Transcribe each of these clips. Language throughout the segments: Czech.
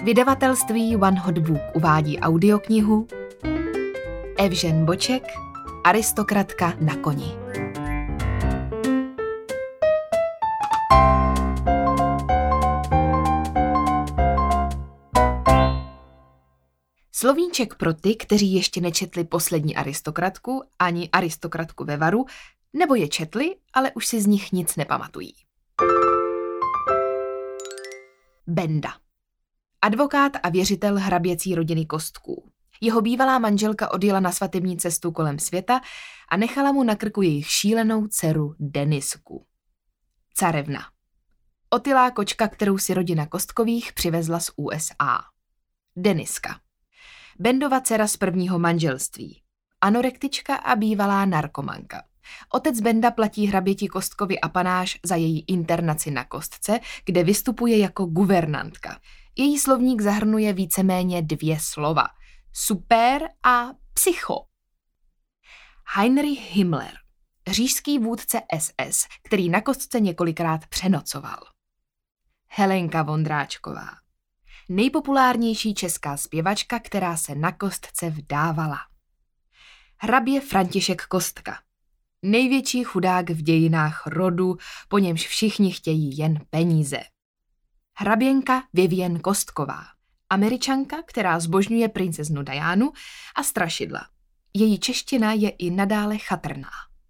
Vydavatelství One Hot Book uvádí audioknihu Evžen Boček, Aristokratka na koni. Slovíček pro ty, kteří ještě nečetli Poslední aristokratku ani Aristokratku ve varu, nebo je četli, ale už si z nich nic nepamatují. Benda. Advokát a věřitel hraběcí rodiny Kostků. Jeho bývalá manželka odjela na svatební cestu kolem světa a nechala mu na krku jejich šílenou dceru Denisku. Carevna. Otylá kočka, kterou si rodina Kostkových přivezla z USA. Deniska. Bendova dcera z prvního manželství. Anorektička a bývalá narkomanka. Otec Benda platí hraběti Kostkovi apanáž za její internaci na Kostce, kde vystupuje jako guvernantka. Její slovník zahrnuje víceméně 2 slova. Super a psycho. Heinrich Himmler. Říšský vůdce SS, který na Kostce několikrát přenocoval. Helenka Vondráčková. Nejpopulárnější česká zpěvačka, která se na Kostce vdávala. Hrabě František Kostka. Největší chudák v dějinách rodu, po němž všichni chtějí jen peníze. Hraběnka Vivien Kostková. Američanka, která zbožňuje princeznu Dianu a strašidla. Její čeština je i nadále chatrná.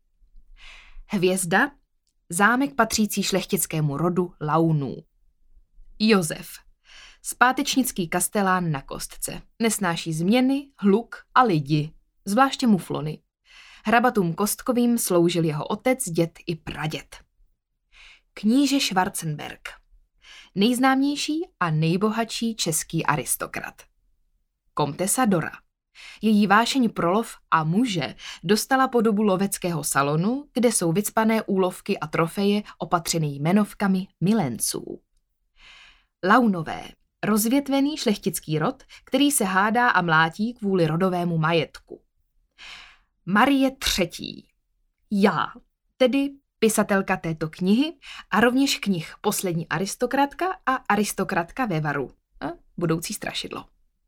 Hvězda. Zámek patřící šlechtickému rodu Launů. Josef. Zpátečnický kastelán na Kostce. Nesnáší změny, hluk a lidi, zvláště muflony. Hrabatům Kostkovým sloužil jeho otec, děd i praděd. Kníže Schwarzenberg. Nejznámější a nejbohatší český aristokrat. Komtesa Dora. Její vášeň pro lov a muže dostala podobu loveckého salonu, kde jsou vycpané úlovky a trofeje opatřené jmenovkami milenců. Launové. Rozvětvený šlechtický rod, který se hádá a mlátí kvůli rodovému majetku. Marie III. Já, tedy pisatelka této knihy a rovněž knih Poslední aristokratka a Aristokratka ve varu. Budoucí strašidlo.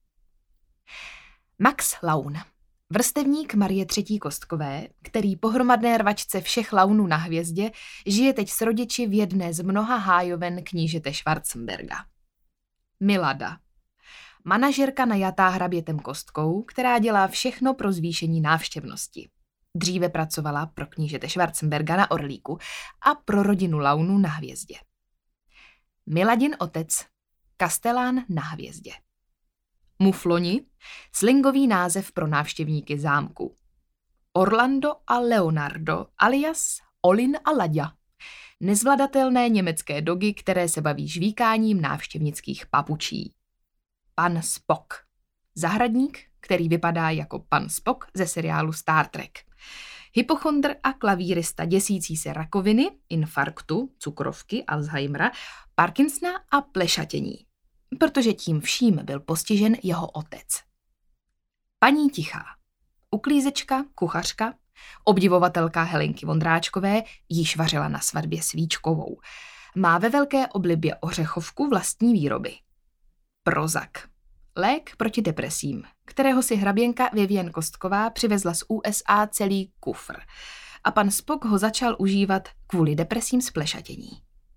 Max Laun. Vrstevník Marie III. Kostkové, který po hromadné rvačce všech Launů na hvězdě žije teď s rodiči v jedné z mnoha hájoven knížete Schwarzenberga. Milada. Manažerka najatá hrabětem Kostkou, která dělá všechno pro zvýšení návštěvnosti. Dříve pracovala pro knížete Schwarzenberga na Orlíku a pro rodinu Launů na hvězdě. Miladin otec. Kastelán na hvězdě. Mufloni. Slingový název pro návštěvníky zámku. Orlando a Leonardo alias Olin a Laďa. Nezvladatelné německé dogy, které se baví žvíkáním návštěvnických papučí. Pan Spock. Zahradník, který vypadá jako pan Spock ze seriálu Star Trek. Hypochondr a klavírista děsící se rakoviny, infarktu, cukrovky, Alzheimera, Parkinsona a plešatění. Protože tím vším byl postižen jeho otec. Paní Tichá. Uklízečka, kuchařka, obdivovatelka Helenky Vondráčkové, jíž vařila na svatbě svíčkovou. Má ve velké oblibě ořechovku vlastní výroby. Prozac. Lék proti depresím, kterého si hraběnka Vivien Kostková přivezla z USA celý kufr. A pan Spock ho začal užívat kvůli depresím z plešatění.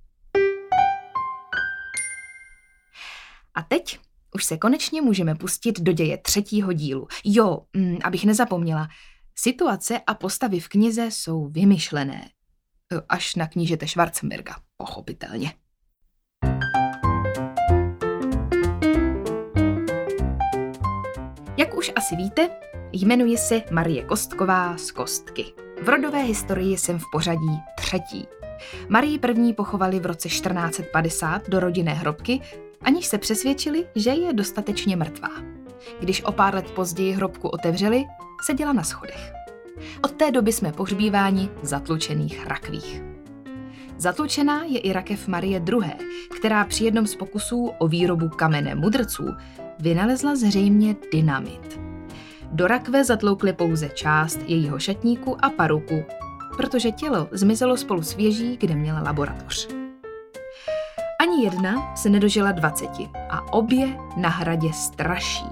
A teď už se konečně můžeme pustit do děje 3. dílu. Jo, abych nezapomněla, situace a postavy v knize jsou vymyšlené. Až na knížete Schwarzenberga, pochopitelně. Jak už asi víte, jmenuji se Marie Kostková z Kostky. V rodové historii jsem v pořadí 3. Marii první pochovali v roce 1450 do rodinné hrobky, aniž se přesvědčili, že je dostatečně mrtvá. Když o pár let později hrobku otevřeli, seděla na schodech. Od té doby jsme pohřbíváni v zatlučených rakvích. Zatlučená je i rakev Marie II., která při jednom z pokusů o výrobu kamene mudrců vynalezla zřejmě dynamit. Do rakve zatloukli pouze část jejího šatníku a paruku, protože tělo zmizelo spolu s věží, kde měla laboratoř. Ani jedna se nedožila 20 a obě na hradě straší.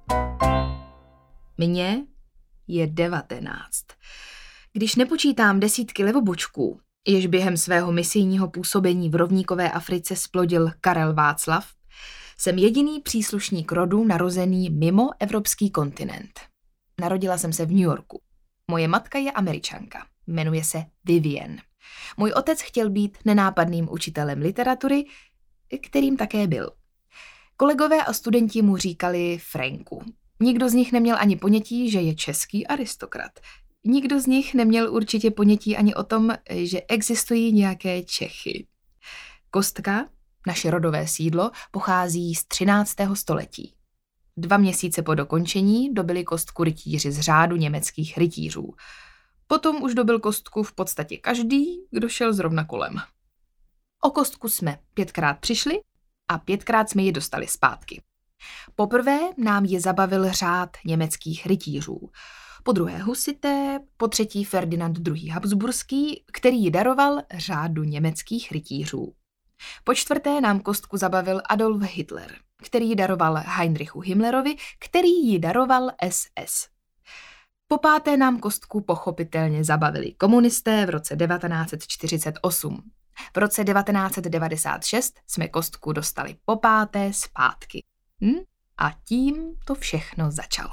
Mně je 19. Když nepočítám desítky levobočků, jež během svého misijního působení v rovníkové Africe splodil Karel Václav, jsem jediný příslušník rodu narozený mimo evropský kontinent. Narodila jsem se v New Yorku. Moje matka je Američanka. Jmenuje se Vivian. Můj otec chtěl být nenápadným učitelem literatury, kterým také byl. Kolegové a studenti mu říkali Franku. Nikdo z nich neměl ani ponětí, že je český aristokrat. Nikdo z nich neměl určitě ponětí ani o tom, že existují nějaké Čechy. Kostka, naše rodové sídlo, pochází z 13. století. 2 měsíce po dokončení dobili Kostku rytíři z řádu německých rytířů. Potom už dobil Kostku v podstatě každý, kdo šel zrovna kolem. O Kostku jsme 5krát přišli a 5krát jsme ji dostali zpátky. Poprvé nám je zabavil řád německých rytířů. Po druhé husité, po třetí Ferdinand II. Habsburský, který ji daroval řádu německých rytířů. Po čtvrté nám Kostku zabavil Adolf Hitler, který ji daroval Heinrichu Himmlerovi, který ji daroval SS. Po páté nám Kostku pochopitelně zabavili komunisté v roce 1948. V roce 1996 jsme Kostku dostali po páté zpátky. A tím to všechno začalo.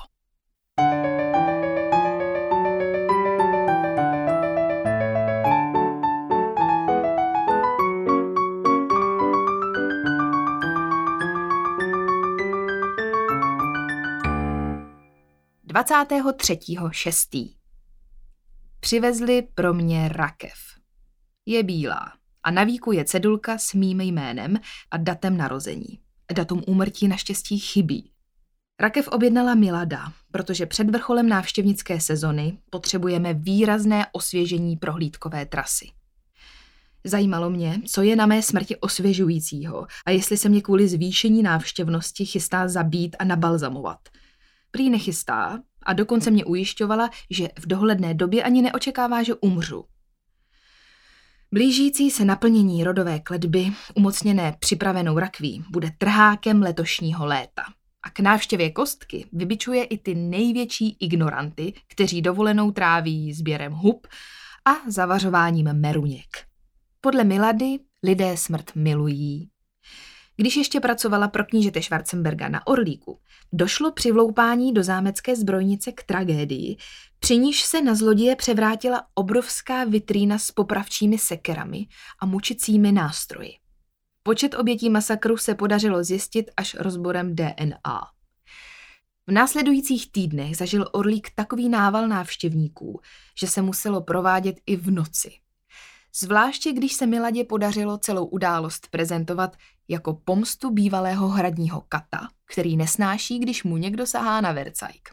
– 23.6. Přivezli pro mě rakev. Je bílá a na víku je cedulka s mým jménem a datem narození. Datum úmrtí naštěstí chybí. Rakev objednala Milada, protože před vrcholem návštěvnické sezony potřebujeme výrazné osvěžení prohlídkové trasy. Zajímalo mě, co je na mé smrti osvěžujícího a jestli se mě kvůli zvýšení návštěvnosti chystá zabít a nabalzamovat. Prý nechystá a dokonce mě ujišťovala, že v dohledné době ani neočekává, že umřu. Blížící se naplnění rodové kletby, umocněné připravenou rakví, bude trhákem letošního léta. A k návštěvě Kostky vybičuje i ty největší ignoranty, kteří dovolenou tráví sběrem hub a zavařováním meruněk. Podle Milady lidé smrt milují. Když ještě pracovala pro knížete Schwarzenberga na Orlíku, došlo při vloupání do zámecké zbrojnice k tragédii, při níž se na zloděje převrátila obrovská vitrína s popravčími sekerami a mučicími nástroji. Počet obětí masakru se podařilo zjistit až rozborem DNA. V následujících týdnech zažil Orlík takový nával návštěvníků, že se muselo provádět i v noci. Zvláště když se Miladě podařilo celou událost prezentovat jako pomstu bývalého hradního kata, který nesnáší, když mu někdo sahá na vercajk.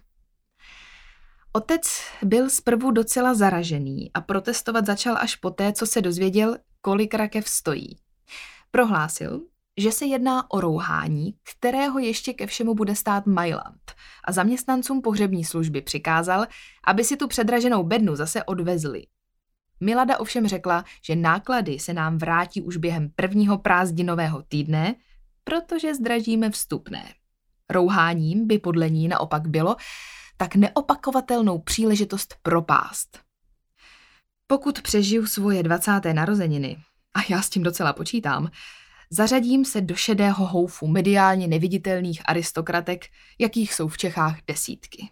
Otec byl zprvu docela zaražený a protestovat začal až poté, co se dozvěděl, kolik rakev stojí. Prohlásil, že se jedná o rouhání, kterého ještě ke všemu bude stát Mailand, a zaměstnancům pohřební služby přikázal, aby si tu předraženou bednu zase odvezli. Milada ovšem řekla, že náklady se nám vrátí už během prvního prázdninového týdne, protože zdražíme vstupné. Rouháním by podle ní naopak bylo tak neopakovatelnou příležitost propást. Pokud přežiju svoje 20. narozeniny, a já s tím docela počítám, zařadím se do šedého houfu mediálně neviditelných aristokratek, jakých jsou v Čechách desítky.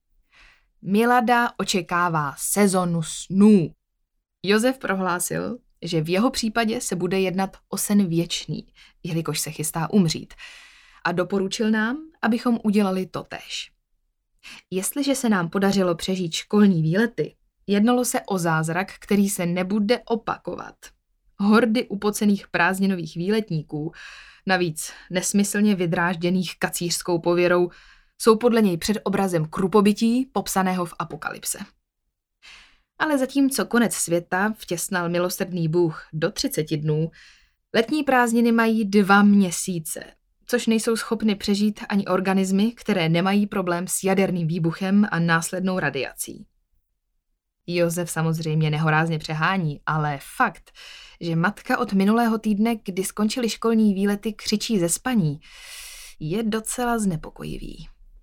Milada očekává sezonu snů. Josef prohlásil, že v jeho případě se bude jednat o sen věčný, jelikož se chystá umřít, a doporučil nám, abychom udělali totéž. Jestliže se nám podařilo přežít školní výlety, jednalo se o zázrak, který se nebude opakovat. Hordy upocených prázdninových výletníků, navíc nesmyslně vydrážděných kacířskou pověrou, jsou podle něj před obrazem krupobytí popsaného v Apokalypse. Ale zatímco konec světa vtěsnal milosrdný Bůh do 30 dnů, letní prázdniny mají 2 měsíce, což nejsou schopny přežít ani organismy, které nemají problém s jaderným výbuchem a následnou radiací. Josef samozřejmě nehorázně přehání, ale fakt, že matka od minulého týdne, kdy skončily školní výlety, křičí ze spaní, je docela znepokojivý.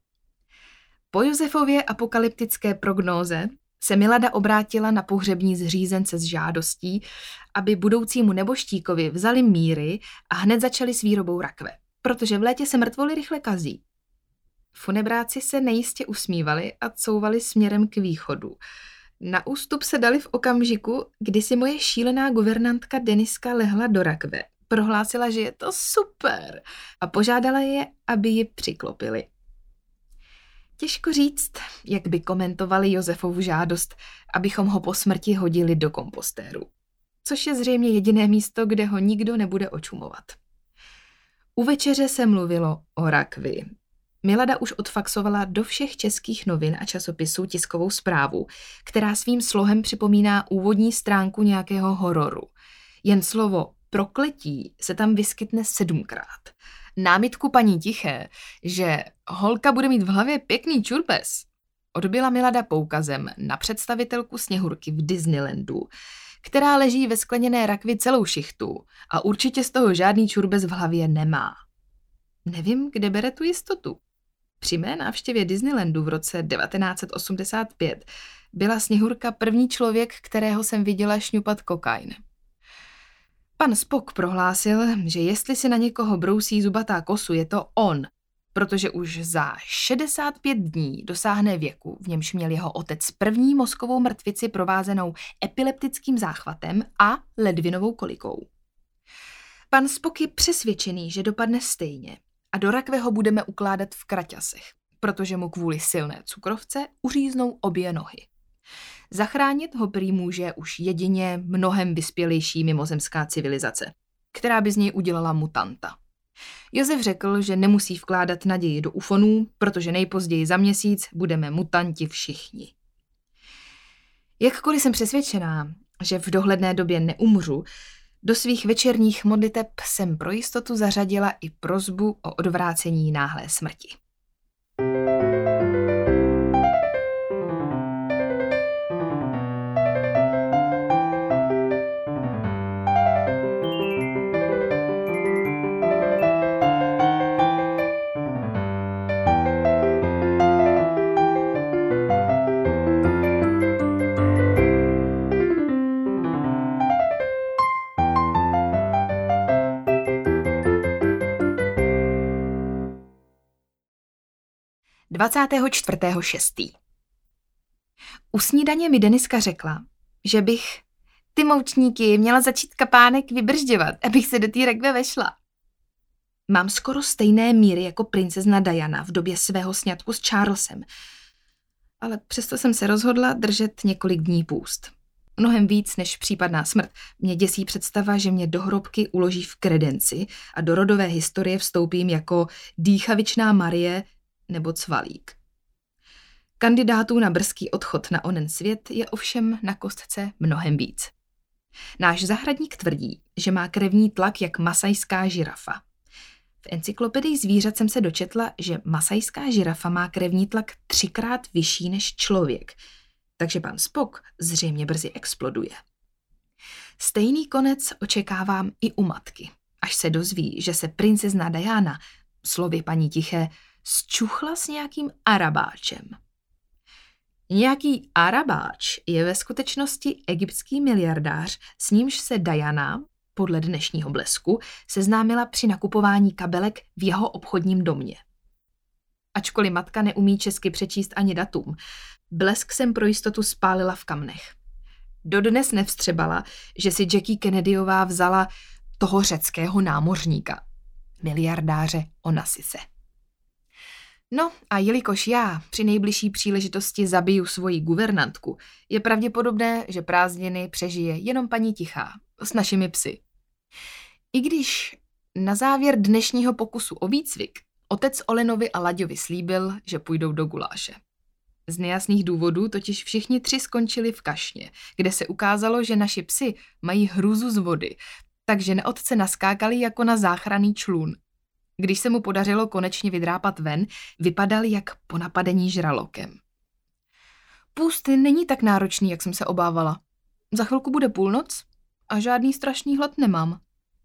Po Josefově apokalyptické prognóze se Milada obrátila na pohřební zřízence s žádostí, aby budoucímu neboštíkovi vzali míry a hned začali s výrobou rakve, protože v létě se mrtvoly rychle kazí. Funebráci se nejistě usmívali a couvali směrem k východu. Na ústup se dali v okamžiku, kdy si moje šílená guvernantka Deniska lehla do rakve. Prohlásila, že je to super a požádala je, aby ji přiklopili. Těžko říct, jak by komentovali Josefovu žádost, abychom ho po smrti hodili do kompostéru. Což je zřejmě jediné místo, kde ho nikdo nebude očumovat. U večeře se mluvilo o rakvi. Milada už odfaxovala do všech českých novin a časopisů tiskovou zprávu, která svým slohem připomíná úvodní stránku nějakého hororu. Jen slovo prokletí se tam vyskytne 7krát. Námitku paní Tiché, že holka bude mít v hlavě pěkný čurbes, odbyla Milada poukazem na představitelku Sněhurky v Disneylandu, která leží ve skleněné rakvi celou šichtu a určitě z toho žádný čurbes v hlavě nemá. Nevím, kde bere tu jistotu. Při mé návštěvě Disneylandu v roce 1985 byla Sněhurka první člověk, kterého jsem viděla šňupat kokain. Pan Spock prohlásil, že jestli si na někoho brousí zubatá kosu, je to on, protože už za 65 dní dosáhne věku, v němž měl jeho otec první mozkovou mrtvici provázenou epileptickým záchvatem a ledvinovou kolikou. Pan Spock je přesvědčený, že dopadne stejně a do rakve ho budeme ukládat v kraťasech, protože mu kvůli silné cukrovce uříznou obě nohy. Zachránit ho prý může už jedině mnohem vyspělejší mimozemská civilizace, která by z něj udělala mutanta. Josef řekl, že nemusí vkládat naději do ufonů, protože nejpozději za měsíc budeme mutanti všichni. Jakkoliv jsem přesvědčená, že v dohledné době neumřu, do svých večerních modliteb jsem pro jistotu zařadila i prosbu o odvrácení náhlé smrti. – 24.6. U snídaně mi Deniska řekla, že bych ty moučníky měla začít kapánek vybržďovat, abych se do té rakve vešla. Mám skoro stejné míry jako princezna Diana v době svého sňatku s Charlesem, ale přesto jsem se rozhodla držet několik dní půst. Mnohem víc než případná smrt mě děsí představa, že mě do hrobky uloží v kredenci a do rodové historie vstoupím jako dýchavičná Marie nebo cvalík. Kandidátů na brzký odchod na onen svět je ovšem na kostce mnohem víc. Náš zahradník tvrdí, že má krevní tlak jak masajská žirafa. V encyklopedii zvířat jsem se dočetla, že masajská žirafa má krevní tlak 3krát vyšší než člověk, takže pan Spock zřejmě brzy exploduje. Stejný konec očekávám i u matky, až se dozví, že se princezna Diana, slovy paní Tiché, zčuchla s nějakým arabáčem. Nějaký arabáč je ve skutečnosti egyptský miliardář, s nímž se Diana, podle dnešního Blesku, seznámila při nakupování kabelek v jeho obchodním domě. Ačkoliv matka neumí česky přečíst ani datum, Blesk jsem pro jistotu spálila v kamnech. Dodnes nevstřebala, že si Jackie Kennedyová vzala toho řeckého námořníka, miliardáře Onassise. No a jelikož já při nejbližší příležitosti zabiju svoji guvernantku, je pravděpodobné, že prázdniny přežije jenom paní Tichá s našimi psy. I když na závěr dnešního pokusu o výcvik otec Olenovi a Laďovi slíbil, že půjdou do guláše. Z nejasných důvodů totiž všichni 3 skončili v kašně, kde se ukázalo, že naši psi mají hrůzu z vody, takže na otce naskákali jako na záchranný člun. Když se mu podařilo konečně vydrápat ven, vypadal jak po napadení žralokem. Půst není tak náročný, jak jsem se obávala. Za chvilku bude půlnoc a žádný strašný hlad nemám.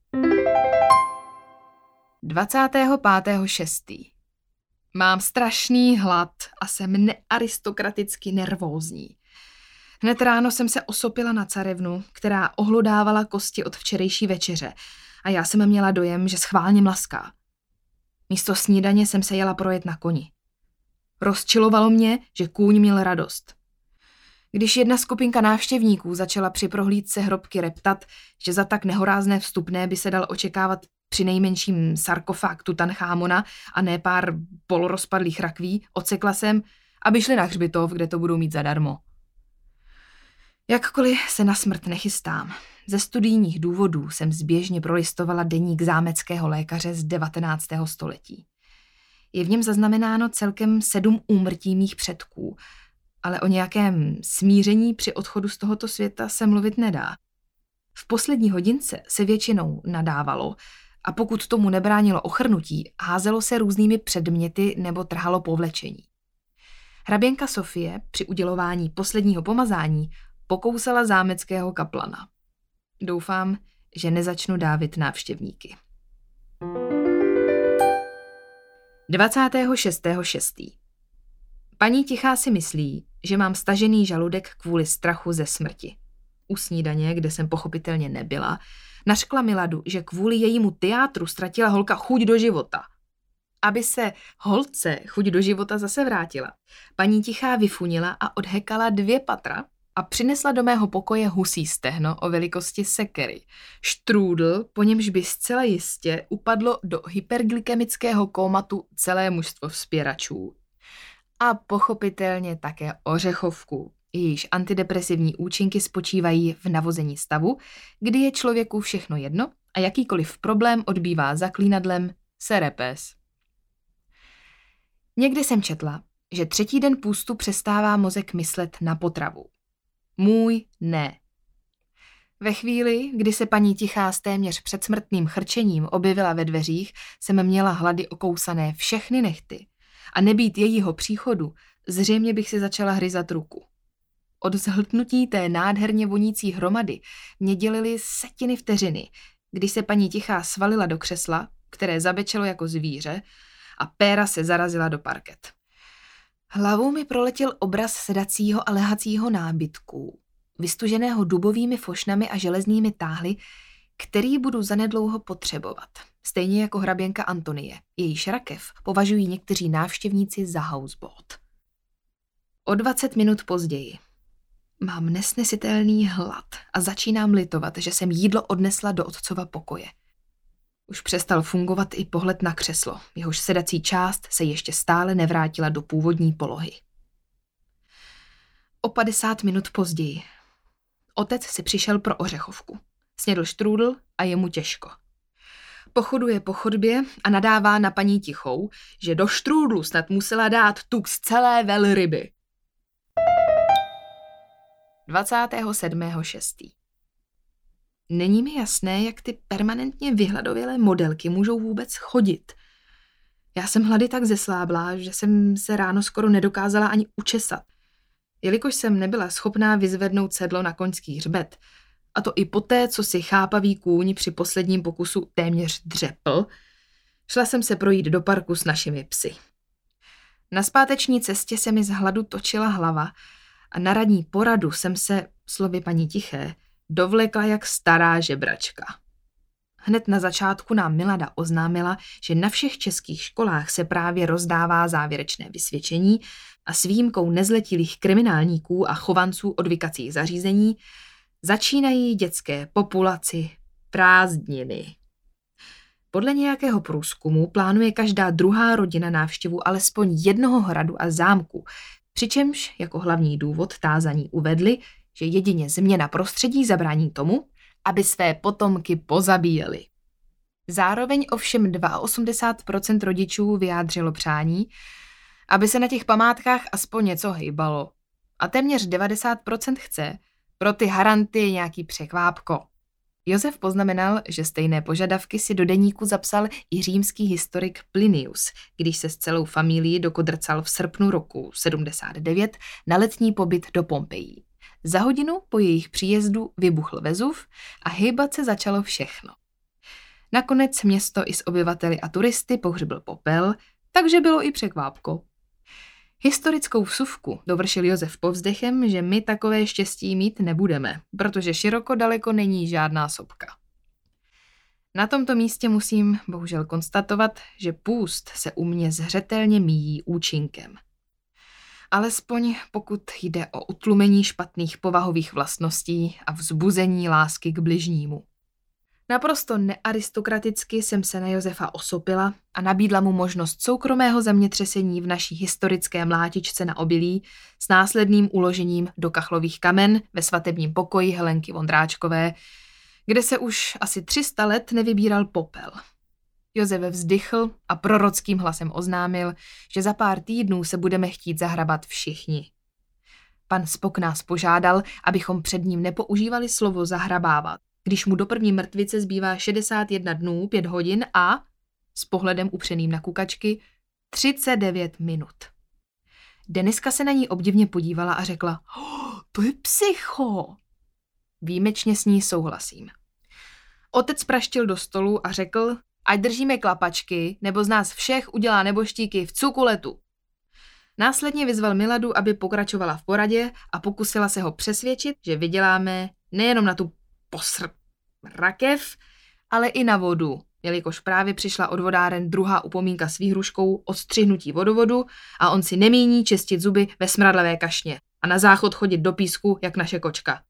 25.6. Mám strašný hlad a jsem nearistokraticky nervózní. Hned ráno jsem se osopila na carevnu, která ohlodávala kosti od včerejší večeře a já jsem měla dojem, že schválně mlaská. Místo snídaně jsem se jela projet na koni. Rozčilovalo mě, že kůň měl radost. Když jedna skupinka návštěvníků začala při prohlídce hrobky reptat, že za tak nehorázné vstupné by se dal očekávat přinejmenším sarkofág Tutanchámona a ne pár polorozpadlých rakví, odsekla jsem, aby šli na hřbitov, kde to budou mít zadarmo. Jakkoliv se na smrt nechystám, ze studijních důvodů jsem zběžně prolistovala deník zámeckého lékaře z 19. století. Je v něm zaznamenáno celkem 7 úmrtí mých předků, ale o nějakém smíření při odchodu z tohoto světa se mluvit nedá. V poslední hodince se většinou nadávalo a pokud tomu nebránilo ochrnutí, házelo se různými předměty nebo trhalo povlečení. Hraběnka Sofie při udělování posledního pomazání pokousala zámeckého kaplana. Doufám, že nezačnu dávit návštěvníky. 26.6. Paní Tichá si myslí, že mám stažený žaludek kvůli strachu ze smrti. U snídaně, kde jsem pochopitelně nebyla, nařkla Miladu, že kvůli jejímu teátru ztratila holka chuť do života. Aby se holce chuť do života zase vrátila, paní Tichá vyfunila a odhekala 2 patra a přinesla do mého pokoje husí stehno o velikosti sekery. Štrůdl, po němž by zcela jistě upadlo do hyperglykemického kómatu celé mužstvo vzpěračů. A pochopitelně také ořechovku, jejíž antidepresivní účinky spočívají v navození stavu, kdy je člověku všechno jedno a jakýkoliv problém odbývá zaklínadlem serepes. Někdy jsem četla, že 3. den půstu přestává mozek myslet na potravu. Můj ne. Ve chvíli, kdy se paní Tichá s téměř předsmrtným chrčením objevila ve dveřích, jsem měla hlady okousané všechny nehty. A nebýt jejího příchodu, zřejmě bych si začala hryzat ruku. Od zhltnutí té nádherně vonící hromady mě dělily setiny vteřiny, když se paní Tichá svalila do křesla, které zabečelo jako zvíře, a péra se zarazila do parket. Hlavou mi proletěl obraz sedacího a lehacího nábytku, vystuženého dubovými fošnami a železnými táhly, který budu zanedlouho potřebovat. Stejně jako hraběnka Antonie, jejíž rakev považují někteří návštěvníci za houseboat. O 20 minut později. Mám nesnesitelný hlad a začínám litovat, že jsem jídlo odnesla do otcova pokoje. Už přestal fungovat i pohled na křeslo, jehož sedací část se ještě stále nevrátila do původní polohy. O 50 minut později. Otec si přišel pro ořechovku. Snědl štrůdl a je mu těžko. Pochoduje po chodbě a nadává na paní Tichou, že do štrůdlu snad musela dát tuk z celé velryby. 27.6. Není mi jasné, jak ty permanentně vyhladovělé modelky můžou vůbec chodit. Já jsem hlady tak zesláblá, že jsem se ráno skoro nedokázala ani učesat. Jelikož jsem nebyla schopná vyzvednout sedlo na koňský hřbet, a to i poté, co si chápavý kůň při posledním pokusu téměř dřepl, šla jsem se projít do parku s našimi psy. Na zpáteční cestě se mi z hladu točila hlava a na radní poradu jsem se, slovy paní Tiché, dovlekla jak stará žebračka. Hned na začátku nám Milada oznámila, že na všech českých školách se právě rozdává závěrečné vysvědčení a s výjimkou nezletilých kriminálníků a chovanců odvykacích zařízení začínají dětské populaci prázdniny. Podle nějakého průzkumu plánuje každá druhá rodina návštěvu alespoň jednoho hradu a zámku, přičemž jako hlavní důvod tázaní uvedli, že jedině změna prostředí zabrání tomu, aby své potomky pozabíjeli. Zároveň ovšem 82% rodičů vyjádřilo přání, aby se na těch památkách aspoň něco hejbalo. A téměř 90% chce pro ty haranty nějaký překvápko. Josef poznamenal, že stejné požadavky si do deníku zapsal i římský historik Plinius, když se s celou familií dokodrcal v srpnu roku 79 na letní pobyt do Pompejí. Za hodinu po jejich příjezdu vybuchl Vezuv a hejbat se začalo všechno. Nakonec město i s obyvateli a turisty pohřbil popel, takže bylo i překvápko. Historickou vsuvku dovršil Josef povzdechem, že my takové štěstí mít nebudeme, protože široko daleko není žádná sopka. Na tomto místě musím bohužel konstatovat, že půst se u mě zřetelně míjí účinkem. Alespoň pokud jde o utlumení špatných povahových vlastností a vzbuzení lásky k bližnímu. Naprosto nearistokraticky jsem se na Josefa osopila a nabídla mu možnost soukromého zemětřesení v naší historické mlátičce na obilí s následným uložením do kachlových kamen ve svatebním pokoji Helenky Vondráčkové, kde se už asi 300 let nevybíral popel. Josef vzdychl a prorockým hlasem oznámil, že za pár týdnů se budeme chtít zahrabat všichni. Pan Spok nás požádal, abychom před ním nepoužívali slovo zahrabávat, když mu do první mrtvice zbývá 61 dnů, 5 hodin a, s pohledem upřeným na kukačky, 39 minut. Deniska se na ní obdivně podívala a řekla, to je psycho. Výjimečně s ní souhlasím. Otec praštil do stolu a řekl, ať držíme klapačky, nebo z nás všech udělá neboštíky v cukuletu. Následně vyzval Miladu, aby pokračovala v poradě a pokusila se ho přesvědčit, že vyděláme nejenom na tu rakev, ale i na vodu, jelikož právě přišla od vodáren druhá upomínka s výhruškou o střihnutí vodovodu a on si nemíní čistit zuby ve smradlavé kašně a na záchod chodit do písku, jak naše kočka.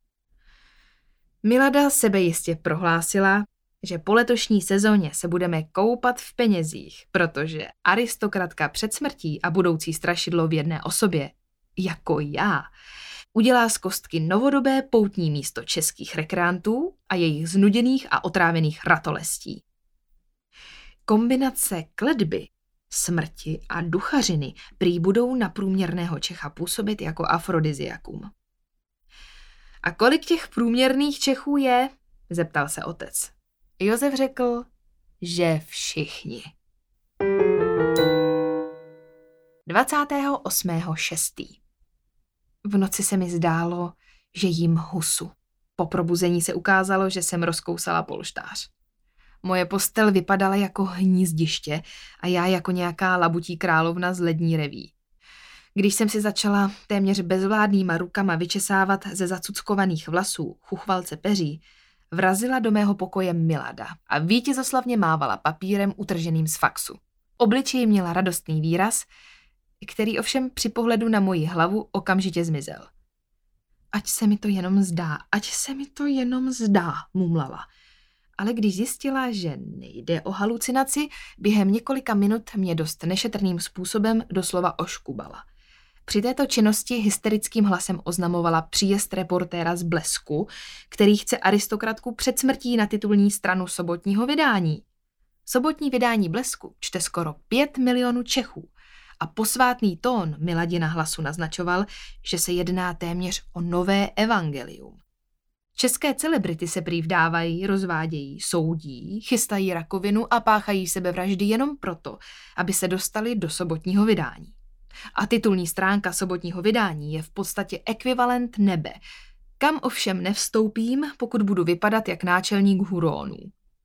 Milada sebejistě prohlásila, že po letošní sezóně se budeme koupat v penězích, protože aristokratka před smrtí a budoucí strašidlo v jedné osobě, jako já, udělá z kostky novodobé poutní místo českých rekreantů a jejich znuděných a otrávených ratolestí. Kombinace kletby, smrti a duchařiny prý budou na průměrného Čecha působit jako afrodiziakum. A kolik těch průměrných Čechů je? Zeptal se otec. Josef řekl, že všichni. 28.6. V noci se mi zdálo, že jím husu. Po probuzení se ukázalo, že jsem rozkousala polštář. Moje postel vypadala jako hnízdiště a já jako nějaká labutí královna z lední reví. Když jsem si začala téměř bezvládnýma rukama vyčesávat ze zacuckovaných vlasů chuchvalce peří, vrazila do mého pokoje Milada a vítězoslavně mávala papírem utrženým z faxu. Obličej měla radostný výraz, který ovšem při pohledu na moji hlavu okamžitě zmizel. Ať se mi to jenom zdá, mumlala. Ale když zjistila, že nejde o halucinaci, během několika minut mě dost nešetrným způsobem doslova oškubala. Při této činnosti hysterickým hlasem oznamovala příjezd reportéra z Blesku, který chce aristokratku před smrtí na titulní stranu sobotního vydání. Sobotní vydání Blesku čte skoro 5 milionů Čechů a posvátný tón Miladina hlasu naznačoval, že se jedná téměř o nové evangelium. České celebrity se prý vdávají, rozvádějí, soudí, chystají rakovinu a páchají sebevraždy jenom proto, aby se dostali do sobotního vydání. A titulní stránka sobotního vydání je v podstatě ekvivalent nebe, kam ovšem nevstoupím, pokud budu vypadat jak náčelník hurónů.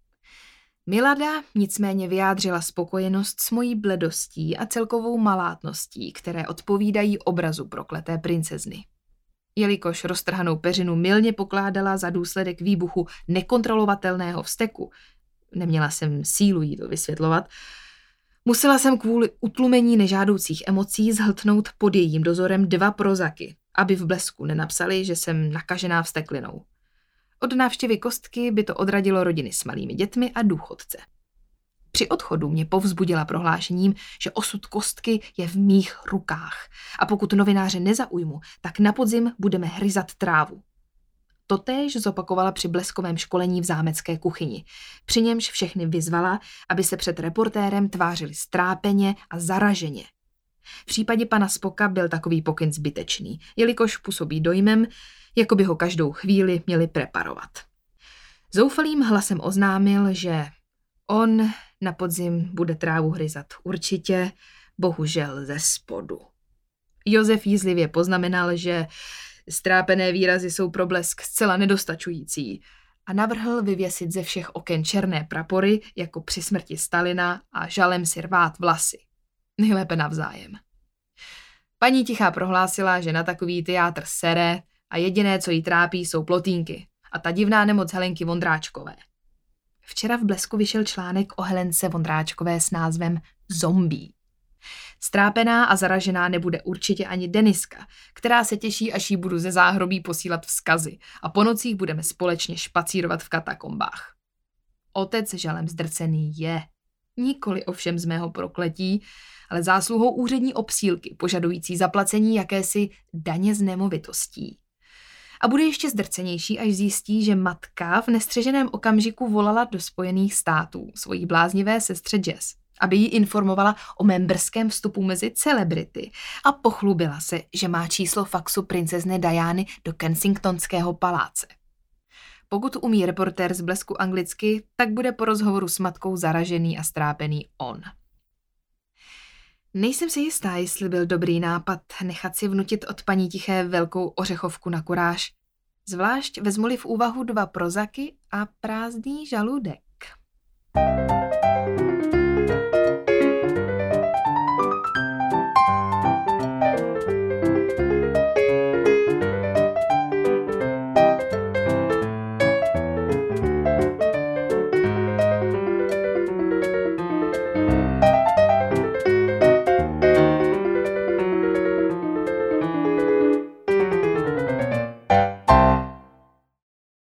Milada nicméně vyjádřila spokojenost s mojí bledostí a celkovou malátností, které odpovídají obrazu prokleté princezny. Jelikož roztrhanou peřinu mylně pokládala za důsledek výbuchu nekontrolovatelného vzteku, neměla jsem sílu jí to vysvětlovat, musela jsem kvůli utlumení nežádoucích emocí zhltnout pod jejím dozorem 2 prozaky, aby v Blesku nenapsali, že jsem nakažená vzteklinou. Od návštěvy kostky by to odradilo rodiny s malými dětmi a důchodce. Při odchodu mě povzbudila prohlášením, že osud kostky je v mých rukách a pokud novináře nezaujmu, tak na podzim budeme hryzat trávu. Totéž zopakovala při bleskovém školení v zámecké kuchyni, při němž všechny vyzvala, aby se před reportérem tvářili strápeně a zaraženě. V případě pana Spoka byl takový pokyn zbytečný, jelikož působí dojmem, jako by ho každou chvíli měli preparovat. Zoufalým hlasem oznámil, že on na podzim bude trávu hryzat určitě, bohužel ze spodu. Josef jízlivě poznamenal, že strápené výrazy jsou pro blesk zcela nedostačující a navrhl vyvěsit ze všech oken černé prapory, jako při smrti Stalina, a žalem si rvát vlasy. Nejlépe navzájem. Paní Tichá prohlásila, že na takový teátr sere a jediné, co jí trápí, jsou plotínky a ta divná nemoc Helenky Vondráčkové. Včera v Blesku vyšel článek o Helence Vondráčkové s názvem Zombie. Strápená a zaražená nebude určitě ani Deniska, která se těší, až jí budu ze záhrobí posílat vzkazy a po nocích budeme společně špacírovat v katakombách. Otec žalem zdrcený je. Nikoli ovšem z mého prokletí, ale zásluhou úřední obsílky, požadující zaplacení jakési daně z nemovitostí. A bude ještě zdrcenější, až zjistí, že matka v nestřeženém okamžiku volala do Spojených států svojí bláznivé sestře Jess, aby ji informovala o mém brzkém vstupu mezi celebrity a pochlubila se, že má číslo faxu princezny Diany do Kensingtonského paláce. Pokud umí reportér z Blesku anglicky, tak bude po rozhovoru s matkou zaražený a strápený on. Nejsem si jistá, jestli byl dobrý nápad nechat si vnutit od paní Tiché velkou ořechovku na kuráž, zvlášť vezmu-li v úvahu 2 prozaky a prázdný žaludek.